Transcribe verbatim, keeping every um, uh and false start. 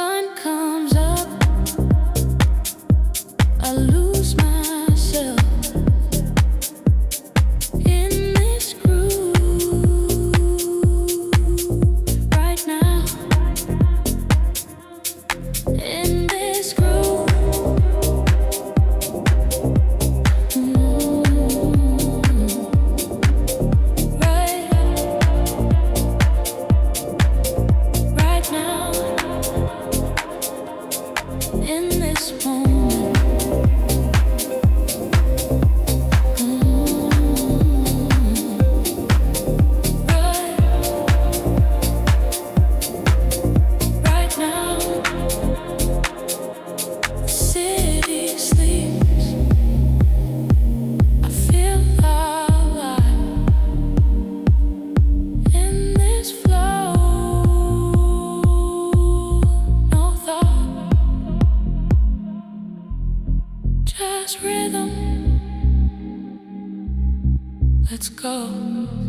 sun comes up, I lose myself in this groove right now. In this groove, mm, right, right now. In this moment, mm, right, right now. City sleeps, I feel alive in this flow. No thought, just rhythm. Let's go.